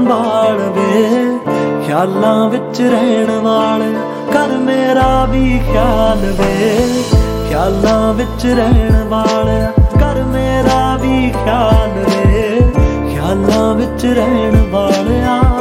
संभाल वे ख्यालां विच रहण वाले कर मेरा भी ख्याल वे ख्यालां विच रहण वाले कर मेरा भी ख्याल वे ख्यालां विच रहण वाले